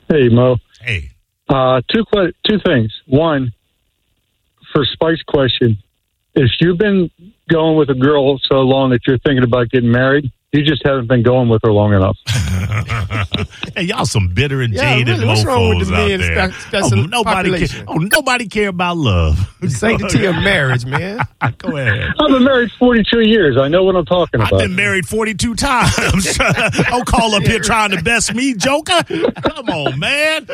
Hey, Mo. Hey. Two things. One, for Spike's question, if you've been going with a girl so long that you're thinking about getting married, you just haven't been going with her long enough. Hey, y'all some bitter and jaded really, what's wrong with mofos the out men? there. Nobody care about love. The sanctity of marriage, man. Go ahead. I've been married 42 years. I know what I'm talking about. I've been married 42 times. Don't call up here trying to best me, Joker. Come on, man.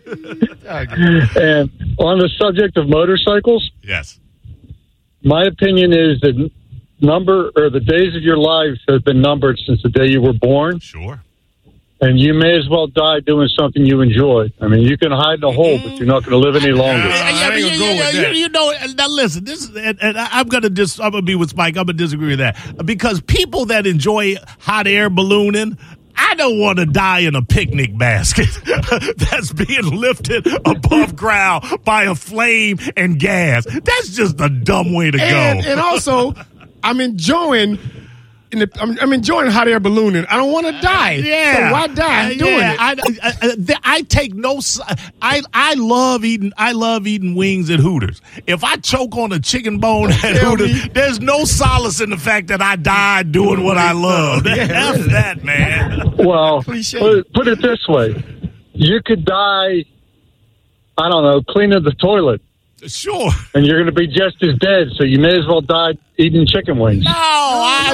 And on the subject of motorcycles, Yes. my opinion is that the days of your lives have been numbered since the day you were born, Sure. and you may as well die doing something you enjoy. I mean, you can hide in a hole, but you're not going to live any longer. You know, now listen, I'm gonna be with Spike. I'm gonna disagree with that because people that enjoy hot air ballooning, I don't want to die in a picnic basket that's being lifted above ground by a flame and gas. That's just a dumb way to go. And also, I'm enjoying hot air ballooning. I don't want to die. Yeah. So why die doing it? I take no. I love eating wings at Hooters. If I choke on a chicken bone at Hooters, there's no solace in the fact that I died doing what I love. F that, man. Well, put it this way. You could die, I don't know, cleaning the toilet. Sure. And you're going to be just as dead, so you may as well die eating chicken wings. I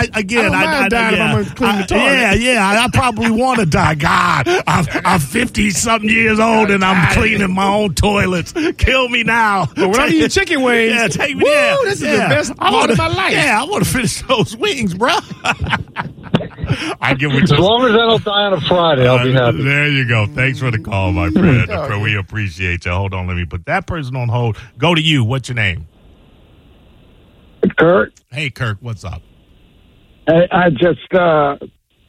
probably want to die. God, I'm 50-something years old, and I'm cleaning my own toilets. Kill me now. But when I eat chicken wings, take me. This is the best part of my life. Yeah, I want to finish those wings, bro. I give it as long as I don't die on a Friday, I'll be happy. There you go. Thanks for the call, my friend. We appreciate you. Hold on, let me put that person on hold. Go to you. What's your name? Kurt. Hey, Kirk. What's up? I just the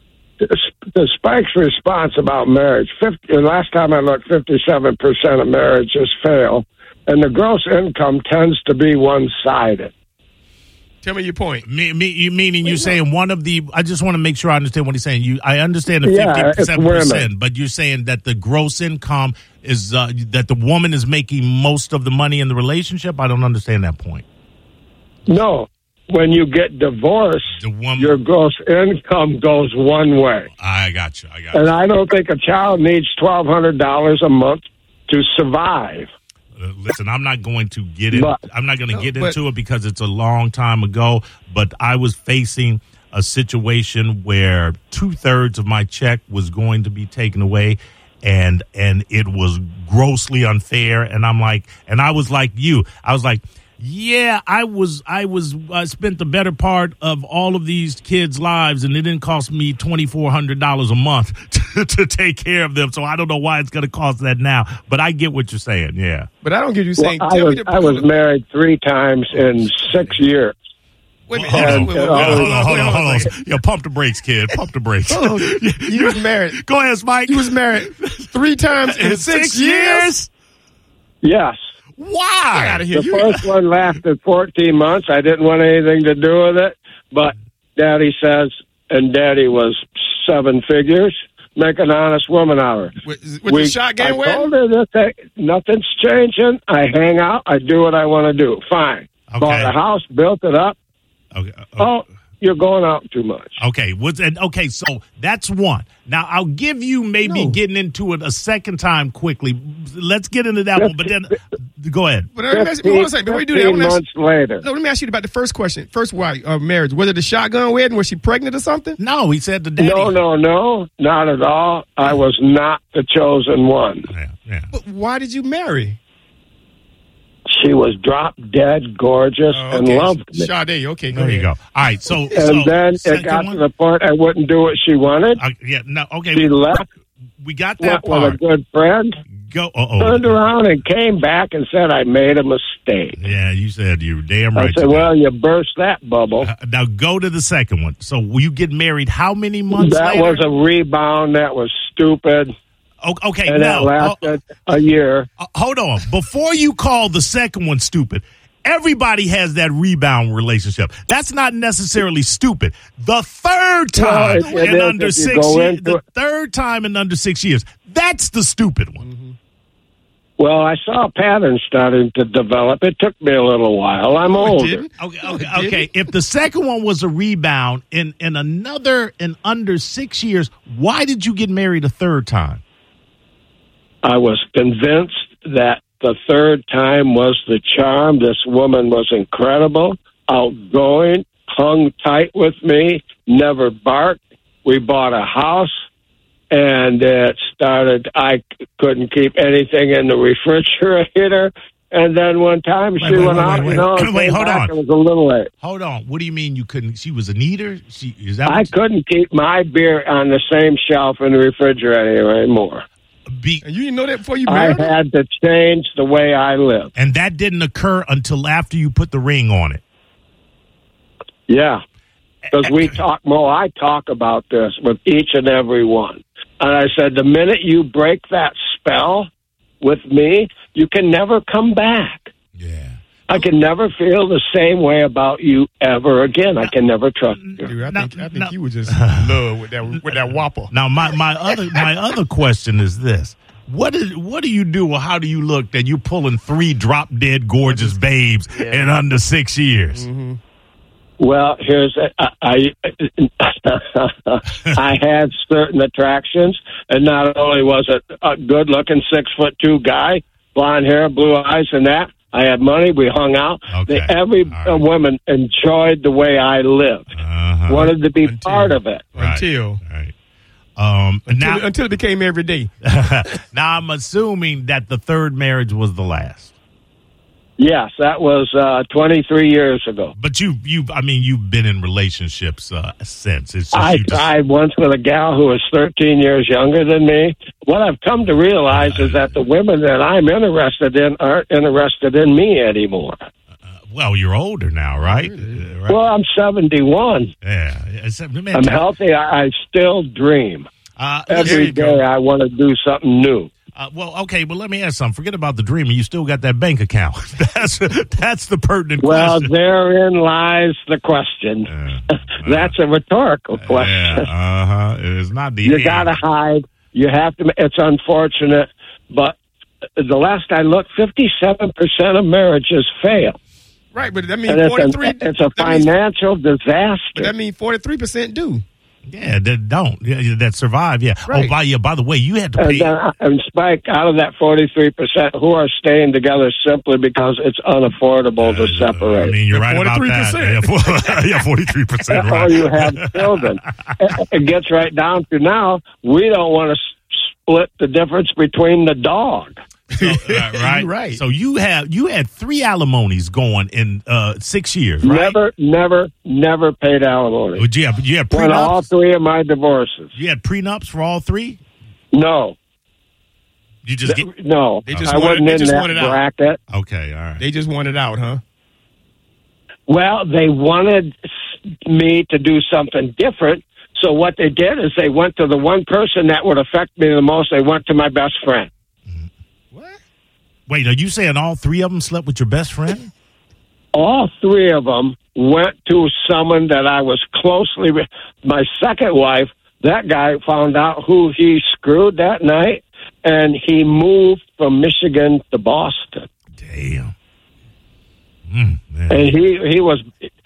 Spike's response about marriage. Last time I looked, 57% of marriages fail, and the gross income tends to be one-sided. Tell me your point. Meaning you're saying one of the. I just want to make sure I understand what he's saying. I understand the 57%, but you're saying that the gross income is that the woman is making most of the money in the relationship. I don't understand that point. No, when you get divorced, your gross income goes one way. I got you. And I don't think a child needs $1,200 a month to survive. Listen, I'm not going to get it. I'm not going to get into it because it's a long time ago. But I was facing a situation where 2/3 of my check was going to be taken away, and it was grossly unfair. And I was like you. I was like, yeah, I spent the better part of all of these kids' lives, and it didn't cost me $2,400 a month to take care of them. So I don't know why it's going to cost that now. But I get what you're saying. Yeah. But I don't get you saying. I was married 3 times in 6 years. Wait a minute. Hold on. Yo, pump the brakes, kid. Pump the brakes. You was married. Go ahead, Mike. You was married 3 times in 6 years? Yes. Why? Get out of here. The first one lasted 14 months. I didn't want anything to do with it. But Daddy says, and Daddy was 7 figures, make an honest woman out of her. With the shotgun wedding? I told her that nothing's changing. I hang out. I do what I want to do. Fine. Okay. Bought a house, built it up. Okay. Oh, you're going out too much. Okay. Okay, so that's one. Now, I'll give you maybe getting into it a second time quickly. Let's get into that one, but then go ahead. But let me ask you, hold on a second. Before you do that, 15 months later. No, let me ask you about the first question. First wife of marriage. Was it the shotgun wedding? Was she pregnant or something? No, he said the daddy. No, not at all. I was not the chosen one. Yeah. But why did you marry? She was drop dead gorgeous and loved me. Sade, okay, there you go. All right, so then it got to the point I wouldn't do what she wanted. She left. We got that part. With a good friend. Turned around and came back and said I made a mistake. Yeah, you said you were damn right. I said, well, you burst that bubble. Now go to the second one. So will you get married how many months later? That was a rebound. That was stupid. Okay, and that lasted a year. Hold on. Before you call the second one stupid, Everybody has that rebound relationship. That's not necessarily stupid. The third time in under 6 years, the third time in under 6 years, that's the stupid one. Mm-hmm. Well, I saw a pattern starting to develop. It took me a little while. I'm older. Okay. If the second one was a rebound in under 6 years, why did you get married a third time? I was convinced that the third time was the charm. This woman was incredible, outgoing, hung tight with me, never barked. We bought a house. And it started, I couldn't keep anything in the refrigerator. And then one time she went out, hold on. It was a little late. Hold on. What do you mean you couldn't? She was an eater? I couldn't keep my beer on the same shelf in the refrigerator anymore. You didn't know that before you married her? I had to change the way I live. And that didn't occur until after you put the ring on it? Yeah. Because I talk about this with each and every one. And I said, the minute you break that spell with me, you can never come back. Yeah. I can never feel the same way about you ever again. I can never trust you. Dude, I think you were just in love with that whopper. Now, my other question is this. What do you do or how do you look that you're pulling 3 drop-dead gorgeous babes in under 6 years? Mm-hmm. Well, I had certain attractions, and not only was it a good-looking 6'2" guy, blonde hair, blue eyes, and that. I had money. We hung out. Okay. Every woman enjoyed the way I lived. Wanted to be part of it. Until it became every day. Now I'm assuming that the third marriage was the last. Yes, that was 23 years ago. But you've been in relationships since. It's just I tried once with a gal who was 13 years younger than me. What I've come to realize is that the women that I'm interested in aren't interested in me anymore. Well, you're older now, right? Right. Well, I'm 71. Yeah. I'm healthy. I still dream. Every day I want to do something new. Okay, but let me ask something. Forget about the dreaming. You still got that bank account. That's the pertinent question. Well, therein lies the question. That's a rhetorical question. It is not the You got to hide. You have to. It's unfortunate, but the last I looked, 57% of marriages fail. Right, but that means 43. It's a financial disaster. But that means 43% do. Yeah, that don't. Yeah, that survive. Yeah. Right. Oh, by the way, you had to pay. And Spike, out of that 43%, who are staying together simply because it's unaffordable to separate. I mean, you're right about that. Yeah, 43%. Right. Or you have children. It gets right down to now, we don't want to split the difference between the dog. So, right. So you had 3 alimonies going in 6 years, right? Never paid alimony. Well, you had prenups? Won all 3 of my divorces. You had prenups for all 3? No. You just no. I wasn't in that bracket. Okay, all right. They just wanted out, huh? Well, they wanted me to do something different. So what they did is they went to the one person that would affect me the most. They went to my best friend. Wait, are you saying all 3 of them slept with your best friend? All 3 of them went to someone that I was closely with. My second wife, that guy found out who he screwed that night, and he moved from Michigan to Boston. Damn. And he was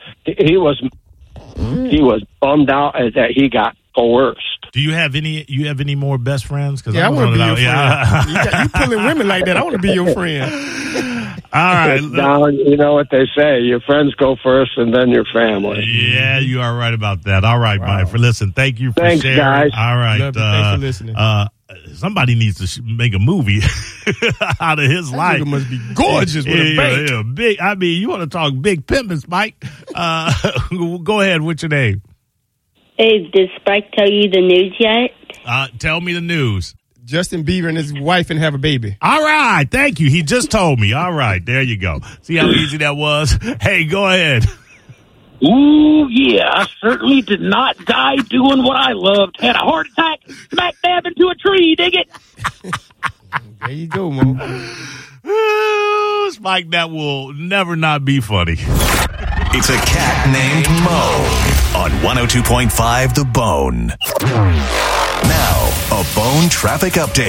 bummed out that he got coerced. Do you have any more best friends? Because I want to be your friend. You pulling women like that. I want to be your friend. All right. Now, you know what they say. Your friends go first and then your family. Yeah, you are right about that. All right, Mike. Listen, thank you for Thanks, sharing. Guys. All right. Thanks for listening. Somebody needs to make a movie out of his life. It must be gorgeous with a bank. Yeah, big. I mean, you want to talk big pimpins, Mike? Go ahead. What's your name? Hey, did Spike tell you the news yet? Tell me the news. Justin Bieber and his wife and have a baby. All right. Thank you. He just told me. All right. There you go. See how easy that was? Hey, go ahead. Ooh, yeah. I certainly did not die doing what I loved. Had a heart attack, smack dab into a tree. Dig it? There you go, Mo. Spike Mike, that will never not be funny. It's a cat named Mo on 102.5 The Bone. Now, a Bone traffic update.